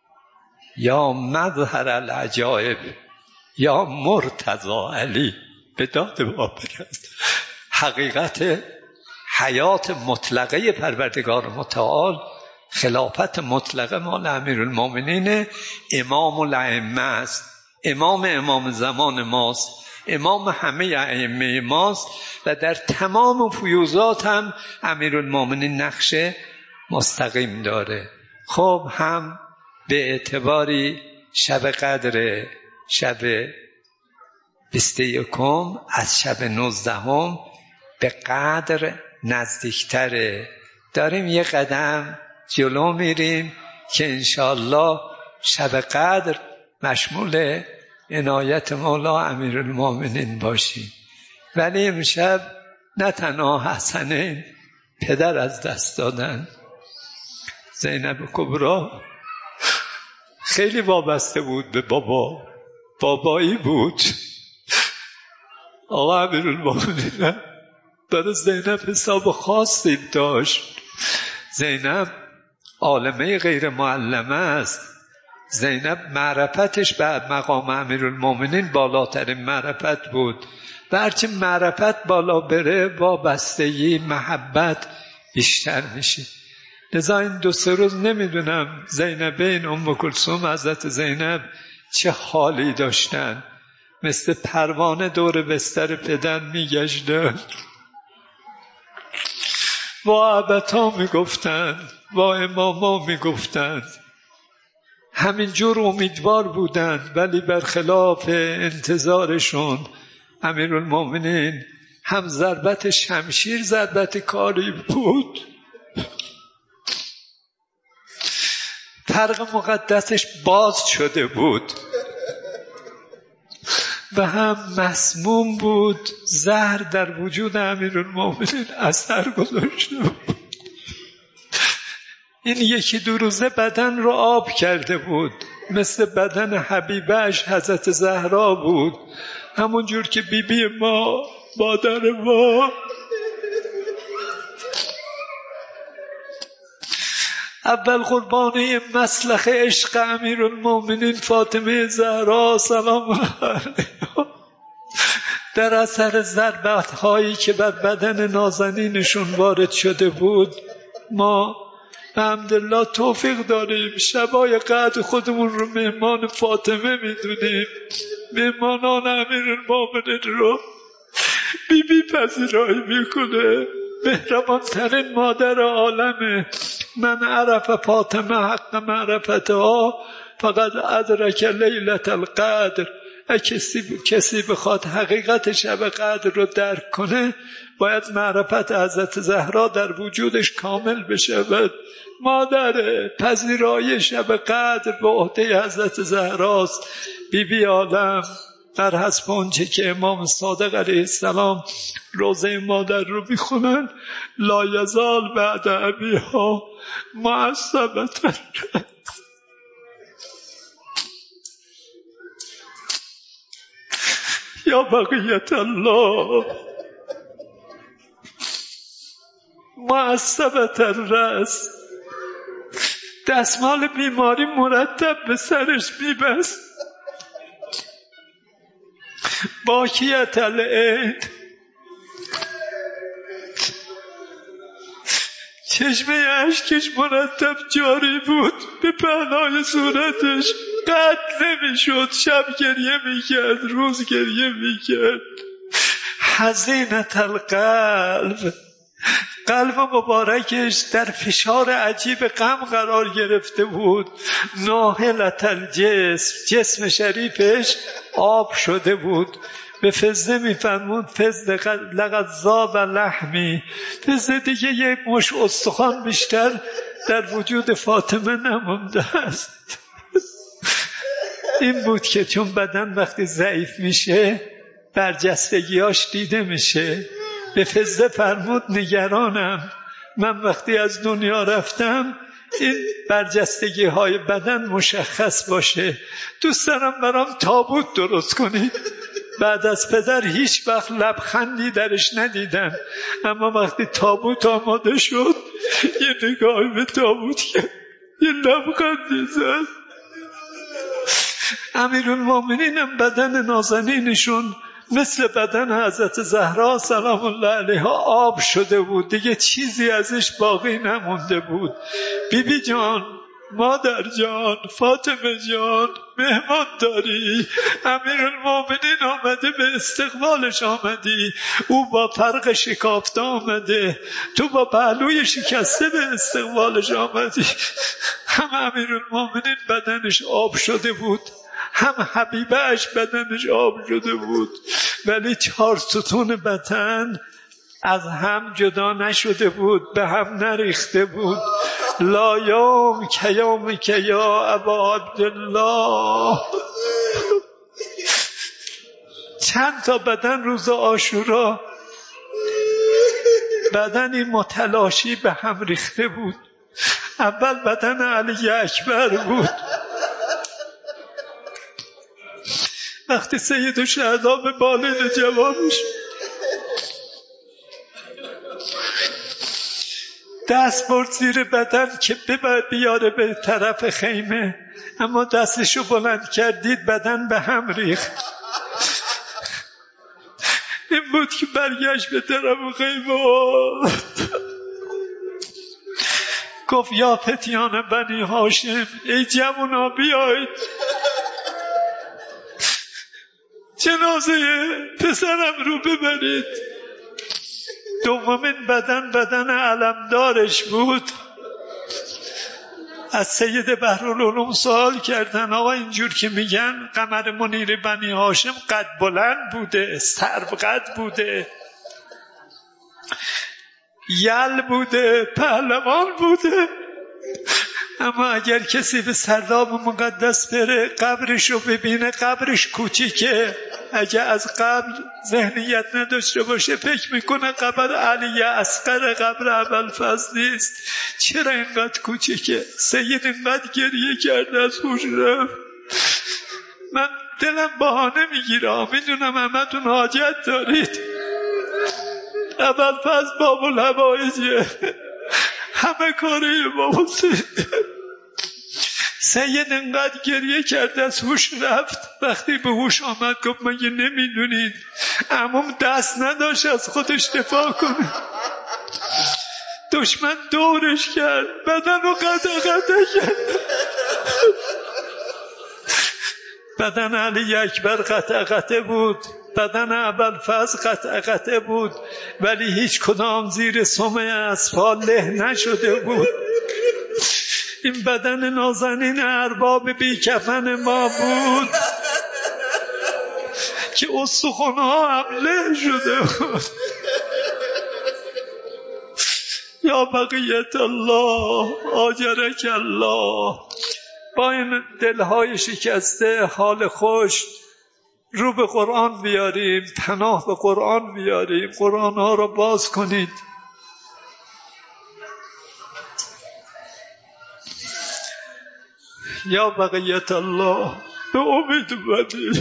یا مظهر العجائب یا مرتضی علی. به داد ما برد. حقیقت حیات مطلقه پروردگار متعال، خلافت مطلقه مال امیرالمومنین امام الائمه است، امام امام زمان ماست، امام همه ائمه ماست و در تمام فیوضات هم امیرالمومنین نقش مستقیم داره. خب هم به اعتباری شب قدر، شب بیست و یکم از شب نوزدهم به قدر نزدیکتره، داریم یه قدم جلو میریم که انشاءالله شب قدر مشمول عنایت مولا امیرالمومنین باشیم. ولی امشب نه تنها حسنین پدر از دست دادن، زینب کبری خیلی وابسته بود به بابا، بابایی بود. آقا امیرالمومنین برای زینب حساب خاصی داشت. زینب عالمه غیر معلمه است. زینب معرفتش به مقام امیرالمومنین بالاترین معرفت بود و هرچی معرفت بالا بره وابستگی محبت بیشتر میشه. لذا این دو سه روز نمیدونم زینبین ام کلثوم حضرت زینب چه حالی داشتن، مثل پروانه دور بستر پدر میگشتن، با ابتا میگفتن، با اماما میگفتن، همینجور امیدوار بودند. ولی برخلاف انتظارشون امیرالمومنین هم ضربت شمشیر ضربت کاری بود، فرق مقدسش باز شده بود و هم مسموم بود، زهر در وجود امیرالمومنین اثر گذاشته بود. این یکی دو روزه بدن رو آب کرده بود، مثل بدن حبیبش حضرت زهرا بود، همون جور که بیبی بی ما مادر ما اول قربانی مسلخ عشق امیرالمومنین فاطمه زهرا سلام الله علیها در اثر ضربت هایی که بر بدن نازنینشون وارد شده بود، ما الحمدلله توفیق داریم شبای قدر خودمون رو مهمان فاطمه میدونیم، مهمانان امیرالمومنین رو بی بی پذیرایی میکنه. مهربان ترین مادر عالمه. من عرف فاطمه حق معرفتها فقط ادرک لیلة القدر. کسی کسی بخواد حقیقت شب قدر رو درک کنه باید معرفت حضرت زهرا در وجودش کامل بشود. مادر پذیرای شب قدر به عهده حضرت زهراست. بی بی عالم در حسب اونچه که امام صادق علیه السلام روزه مادر رو میخونن، لا یزال بعد ابیها معصبتن. یا بقیت الله معصبت الرأس، دستمال بیماری مرتب به سرش میبست. باکیت العین، چشمه اشکش مرتب جاری بود به پهنای صورتش، قطع نمیشد. شب گریه میکرد، روز گریه میکرد. حزینت القلب، قلب مبارکش در فشار عجیب غم قرار گرفته بود. ناهلت الجسم، جسم شریفش آب شده بود. به فزه میفرمود فزه لقد ذاب لحمی، فزه دیگه یک مش استخوان بیشتر در وجود فاطمه نمونده است. این بود که چون بدن وقتی ضعیف میشه برجستگیاش دیده میشه. به فزه فرمود نگرانم، من وقتی از دنیا رفتم این برجستگی های بدن مشخص باشه، دوست دارم برام تابوت درست کنید. بعد از پدر هیچ وقت لبخندی درش ندیدم، اما وقتی تابوت آماده شد یه نگاهی به تابوت کرد، یه لبخندی زد. امیرالمومنین هم بدن نازنینشون مثل بدن حضرت زهرا سلام الله علیها آب شده بود، دیگه چیزی ازش باقی نمونده بود. بی بی جان، مادر جان، فاطمه جان، مهمان داری. امیرالمومنین آمده، به استقبالش آمدی. او با فرق شکافته آمده، تو با پهلوی شکسته به استقبالش آمدی. هم امیرالمومنین بدنش آب شده بود، هم حبیبهش بدنش آب شده بود، ولی چهار ستون بدن از هم جدا نشده بود، به هم نریخته بود. لا یوم کیوم که یا ابا عبدالله. چند تا بدن روز عاشورا بدنی متلاشی به هم ریخته بود. اول بدن علی اکبر بود. وقتی سید الشهدا به بالین جوابش دست برد زیر بدن که ببر بیاره به طرف خیمه، اما دستشو بلند کردید بدن به هم ریخت. این بود که برگشت به طرف خیمه گفت یا فتیان بنی هاشم، ای جوونا بیایید جنازه پسرم رو ببرید. دومین بدن بدن علمدارش بود. از سید بحرالعلوم سوال کردن آقا اینجور که میگن قمر منیر بنی هاشم قد بلند بوده، سرو قد بوده، یل بوده، پهلوان بوده، اما اگر کسی به سرداب مقدس بره قبرش رو ببینه قبرش کوچیکه. اگه از قبر ذهنیت نداشته باشه فکر میکنه قبر علی اصغر قبر ابوالفضل نیست. چرا اینقدر کوچیکه؟ سید اینقدر گریه کرده از هوش رفت. من دلم بهانه میگیره، میدونم همتون حاجت دارید، ابوالفضل باب الحوائجه، همه کاره بابا سید. سید انقدر گریه کرد از هوش رفت. وقتی به هوش آمد گفت مگه نمیدونید عموم دست نداشت از خودش دفاع کنه، دشمن دورش کرد، بدن رو قطع قطع کرد. بدن علی اکبر قطع قطع بود، بدن ابوالفضل قطع قطع بود، ولی هیچ کدام زیر سم اسفال له نشده بود. این بدن نازنین ارباب بی کفن ما بود. که استخوان‌ها حمله شده بود. یا بقیت الله آجرک الله. با این دلهای شکسته حال خوش رو به قرآن بیاریم، پناه به قرآن بیاریم، قرآن ها رو باز کنید. یا بقیت الله به امید اومدید.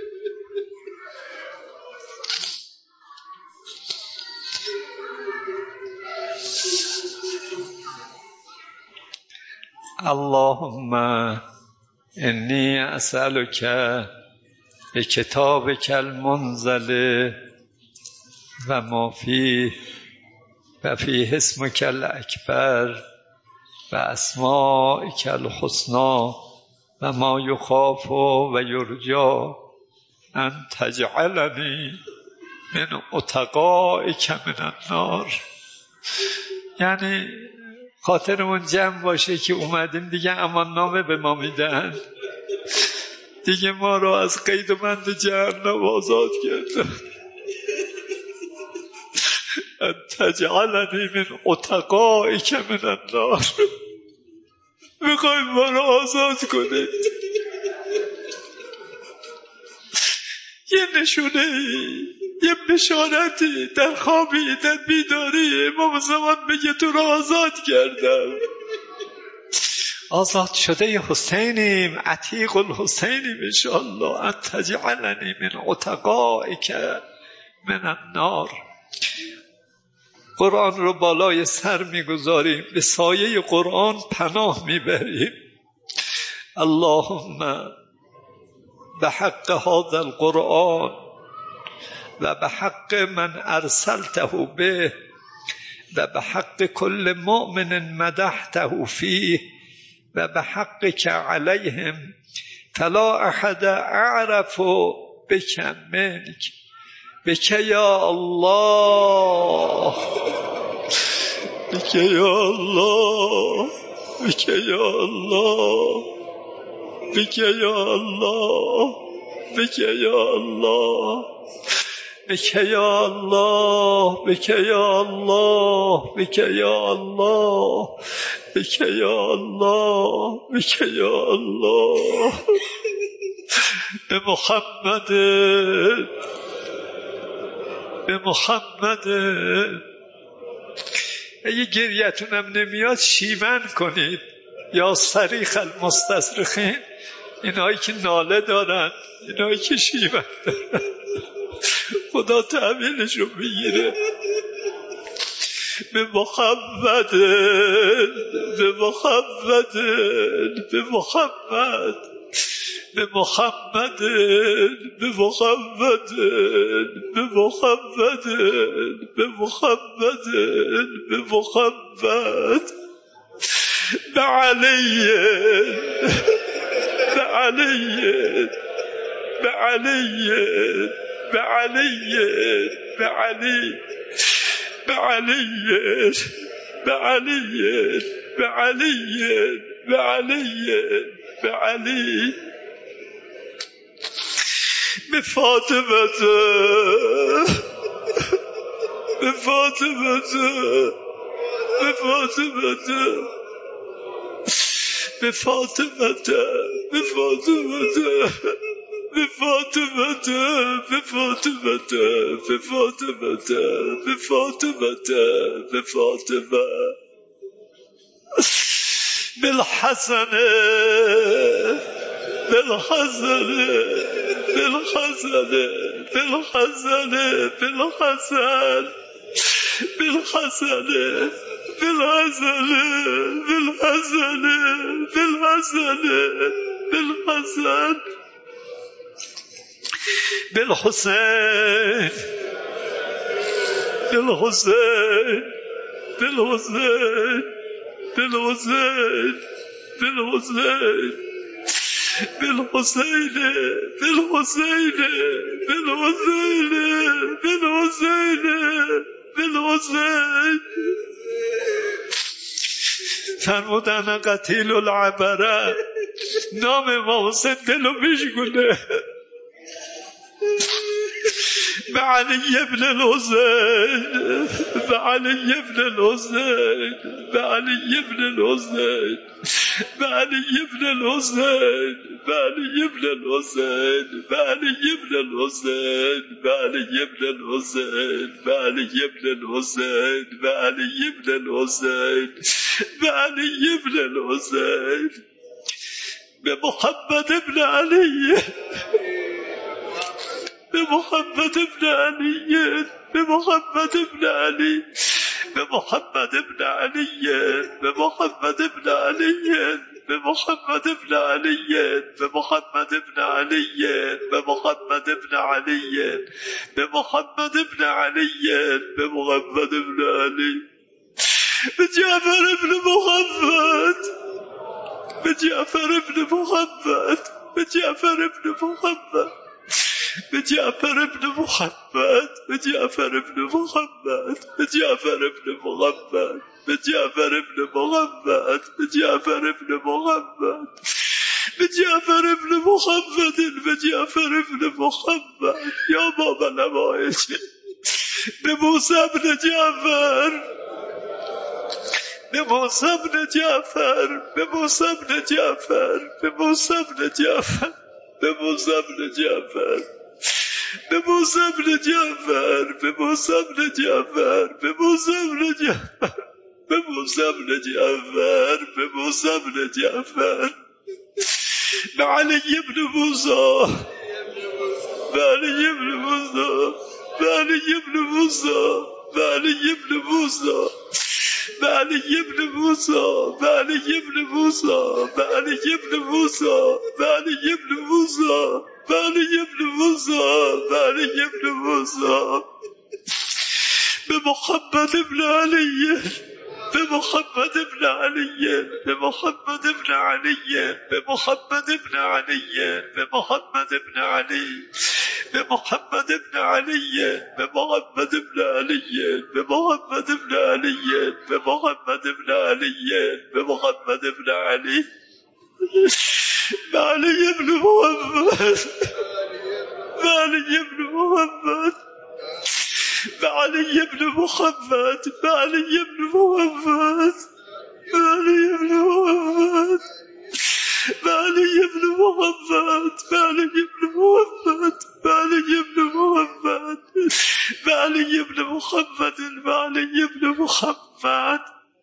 اللهم انی اسألک به کتابک المنزل و ما فیه و فیه اسمک الاکبر و اسمائک الحسنی و ما یخاف و یرجا ان تجعلنی من اتقائک من النار. یعنی خاطرمون جمع باشه که اومدیم دیگه امان نامه به ما میدن، دیگه ما رو از قید و بند جهنم آزاد کردن. تجعلنی من اتقائک من النار. میخوایم ما رو آزاد کنید. یه نشونه یه بشارتی در خوابی در بیداری امام زمان بگه تو رو آزاد کردم، آزاد شده حسینیم، عتیق الحسینیم انشاءالله. ان تجعلنی من اتقائک من النار. قرآن رو بالای سر میگذاریم، به سایه قرآن پناه میبریم. اللهم به حق هذا القرآن و به حق من ارسلته به و به حق کل مؤمن مدحته فیه و به حق که علیهم فلا احد اعرف بک منک بک یا الله بک یا الله بک یا الله بک یا الله بک یا الله بک یا الله بک یا الله بک یا الله بک یا الله بک یا الله به محمد به محمد. اگه گریتونم نمیاد شیون کنید. یا صریخ المستصرخین، اینایی که ناله دارن، اینایی که شیون دارن، خدا تحویلش رو بگیره. به محمد به محمد به محمد به محمد به محمد به محمد به محمد به محمد به علی به علی به علی به علی به علی به علی به علی به علی به علی به علی به فاطمه به فاطمه به فاطمه به فاطمه به فاطمه به فاطمه به فاطمه به فاطمه به فاطمه به فاطمه بالحسن بالحسن بالحسن بالحسن بالحسن بالحسن بالحسن بالحسن بالحسن بالحسن بالحسين بالحسين بالحسين بالحسين بالحسين بالحسين بالحسين بالحسين بالحسين بالحسين فرمودن قتیل العبره، نام امام حسین دلو میشگونه. به علی ابن الحسین، به علی ابن الحسین، به علی ابن الحسین، به علی ابن الحسین، به علی ابن الحسین، به علی ابن الحسین، به علی ابن الحسین، به علی ابن الحسین، به علی ابن الحسین، به علی ابن الحسین، به محمد ابن علی، به محمد ابن علی، به محمد ابن علی، به محمد ابن علی، به محمد ابن علی، به محمد ابن علی، به محمد ابن علی، به محمد ابن علی، به محمد ابن علی، به محمد ابن علی، به جعفر ابن محمد، به جعفر ابن محمد، به جعفر ابن محمد، به جعفر ابن محمد، به جعفر ابن محمد، به جعفر ابن محمد، به جعفر ابن محمد، به جعفر ابن محمد، به جعفر ابن محمد، به جعفر ابن محمد، یا بابا نوایج، به موسی ابن جعفر، به موسی ابن جعفر، به موسی ابن جعفر، به موسی ابن جعفر، به موسی ابن جعفر، به موسی ابن جعفر، به موسی ابن جعفر، به موسی ابن جعفر، به موسی ابن جعفر، به موسی ابن جعفر، به علی ابن موسی، به علی ابن موسی، به علی ابن موسی، به علی ابن موسی، به علی ابن موسی، به علی ابن موسی، به علی ابن موسی، به علی ابن موسی، به علی ابن موسی، به علی ابن موسی، به محمد ابن علی، به محمد ابن علی، به محمد ابن علی، به محمد ابن علی، به محمد ابن علی، به محمد ابن علی، به محمد ابن علی، به محمد ابن علی، به محمد ابن علی، به محمد ابن علی، به علی ابن محمد، به علی ابن محمد، به علی ابن محمد، به علی ابن محمد، به علی ابن محمد، به علی ابن محمد، به علی ابن محمد، به علی ابن محمد، به علی ابن محمد، به علی ابن محمد،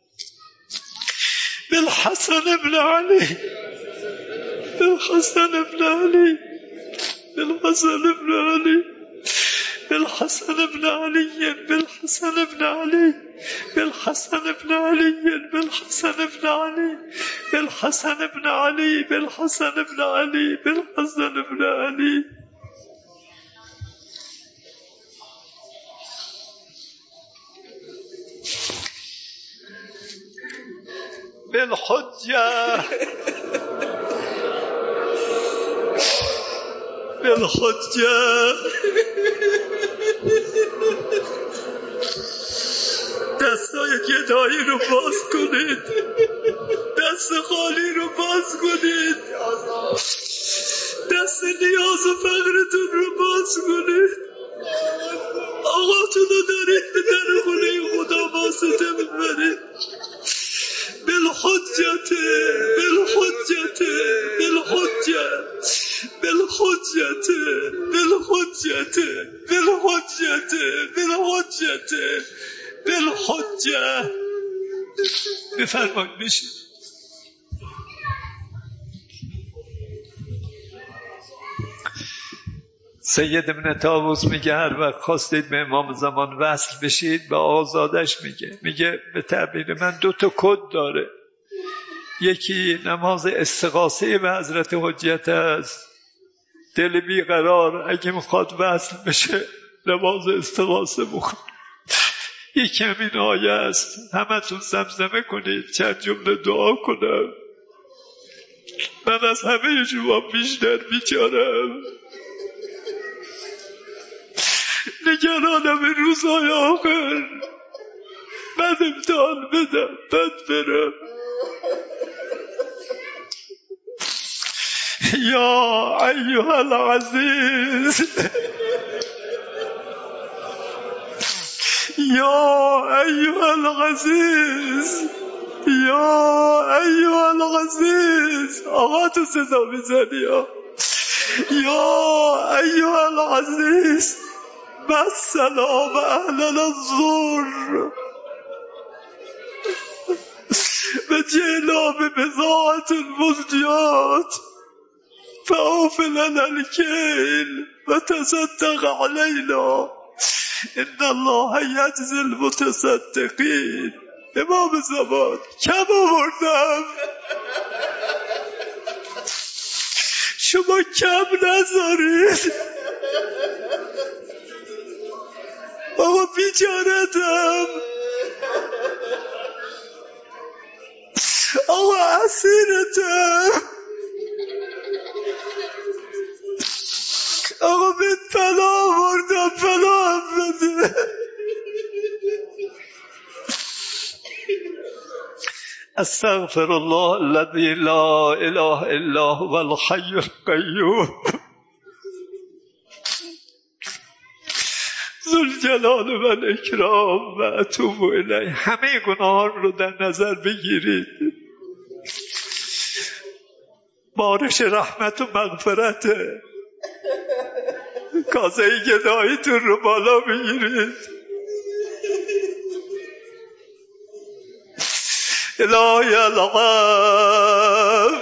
بالحسن ابن علي، بالحسن ابن علي، بالحسن ابن علي، بالحسن ابن علي، بالحسن ابن علي، بالحسن ابن علي، بالحسن ابن علي، بالحسن ابن علي، بالحسن ابن علي، بالحسن ابن علي. بالحجة بالحجة دستای گدایی رو باز کنید، دست خالی رو باز کنید، دست نیاز و فقرتون رو باز کنید. آقاتون رو دارید به در خونه خدا واسطه میبرید. بالحجت بالحجت بالحجت بالحجت بالحجت بالحجت بالحجت بالحجت. بفرمایید بشید. سید ابن طاووس میگه هر وقت خواستید به امام زمان وصل بشید به آزادش میگه میگه به تعبیر من دو تا کد داره. یکی نماز استغاثه به حضرت حجت است، دل بیقرار اگه میخواد وصل بشه نماز استغاثه بکن. یکی همین آیه است، همه تون زمزمه کنید چند جمله دعا کنم. من از همه شما بیشتر بیچارم، نگرانم روزهای آخر، من امتحان بدم بد برم. یا ایها العزیز یا ایها العزیز، یا ایها العزیز. آقا تو صدا میزنی ها. یا ایها العزیز والسلام اهل الزور وجئنا ببضاعة المزجات فأوفلنا الكيل وتصدق علينا ان الله یجزی المتصدقین. امام زمان کم آوردم، شما کم نذارید. آقا بیچارتم، آقا اسیرتم، آقا بهت پناه آوردم، پناه بده. استغفر الله الذي لا اله الا هو الحي القيوم ذو الجلال و الاکرام و اتوب الیه. همه گناهان رو در نظر بگیرید، بارش رحمت و مغفرته. کاسه گداییتون رو بالا بگیرید. الهی الغم،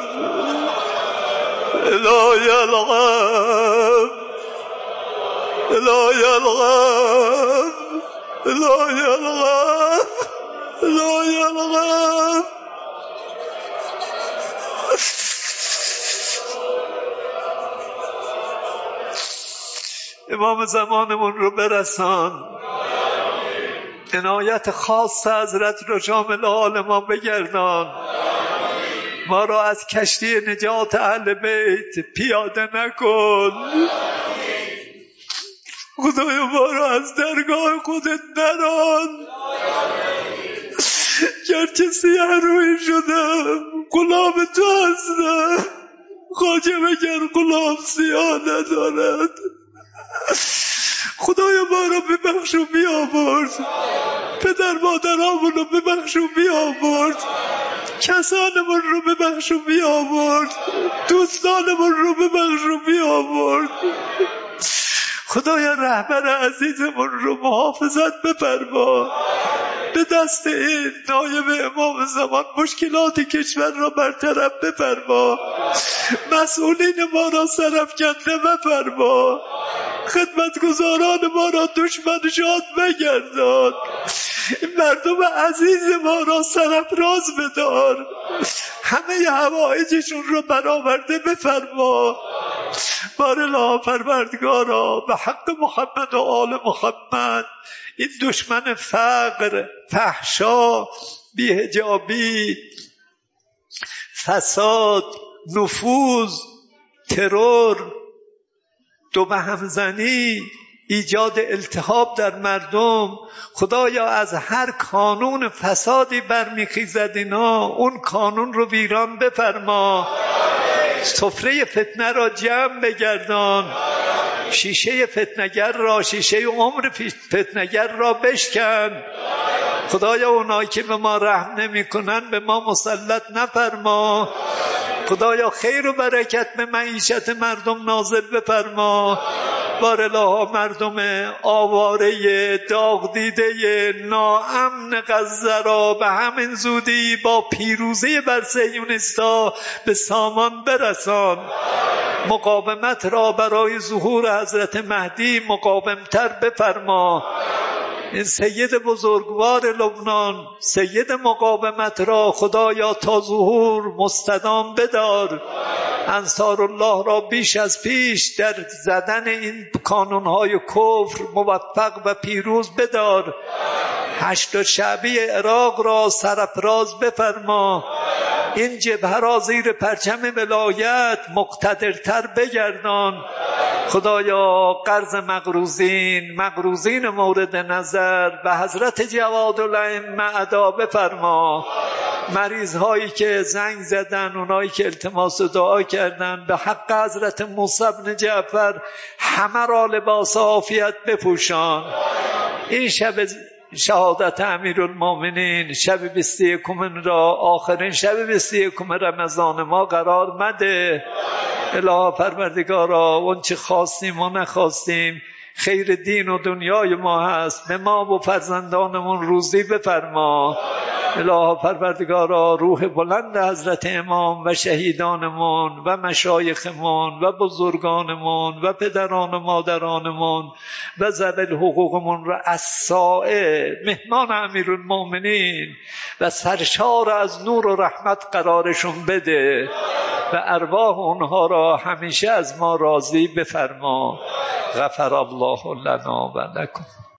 الهی الغم، الهی الغم، الهی الغم، الهی الغم. امام زمانمون رو برسان، عنایت خاص حضرت رو شامل حال ما بگردان، ما را از کشتی نجات اهل بیت پیاده نکن. خدایا ما را از درگاه خودت نران. گرچه سیه روی شدم غلام تو هستم، خواجه مگر غلام سیاه ندارد. خدایا ما را ببخش و بیامرز، پدر مادرامون رو ببخش و بیامرز، کسانمون رو ببخش و بیامرز، دوستانمون رو ببخش و بیامرز. خدایا رهبر عزیزمون رو محافظت بفرما. به دست این نایب امام زمان مشکلات کشور را برطرف بفرما. مسئولین ما را سرافکنده بفرما. خدمتگزاران ما را دشمن شاد بگردان. مردم عزیز ما را سرافراز بدار. همه حوائجشون رو برآورده بفرما. بارالله پروردگارا به حق محمد و آل محمد این دشمن فقر، فحشا، بی‌حجابی، فساد، نفوذ، ترور، دو به همزنی، ایجاد التهاب در مردم، خدایا از هر کانون فسادی برمیخیزد اینا اون کانون رو ویران بفرما. سفره فتنه را جمع بگردان. شیشه فتنگر را، شیشه عمر فتنگر را بشکن. خدایا اونایی که به ما رحم نمی کنن به ما مسلط نفرما. خدایا خیر و برکت به معیشت مردم نازل بفرما. بارالله مردم آواره داغ دیده ناامن غزه را به همین زودی با پیروزی بر صهیونیست‌ها به سامان برسان. مقاومت را برای ظهور حضرت مهدی مقاومتر بفرما. این سید بزرگوار لبنان، سید مقاومت را خدایا تا ظهور مستدام بدار. انصار الله را بیش از پیش در زدن این کانونهای کفر موفق و پیروز بدار. هشت شعبی عراق را سرافراز بفرما. این جبهه را زیر پرچم ولایت مقتدرتر بگردان. خدایا قرض مقروضین، مقروضین مورد نظر به حضرت جوادالائمه ادا بفرما. مریض هایی که زنگ زدن، اونایی که التماس دعا کردن، به حق حضرت موسی بن جعفر همه را لباس عافیت بپوشان. این شب شهادت امیرالمومنین شب بیست و یکم را آخرین شب بیست و یکم رمضان ما قرار مده. الهی پروردگارا اون چه خواستیم و نخواستیم خیر دین و دنیای ما هست، به ما و فرزندانمون روزی بفرما. الهی پروردگارا روح بلند حضرت امام و شهیدانمون و مشایخمون و بزرگانمون و پدران و مادرانمون و ذوی حقوقمون را از سایه مهمان امیرالمومنین و سرشار از نور و رحمت قرارشون بده و ارواح اونها را همیشه از ما راضی بفرما. غفر الله لنا و لکم.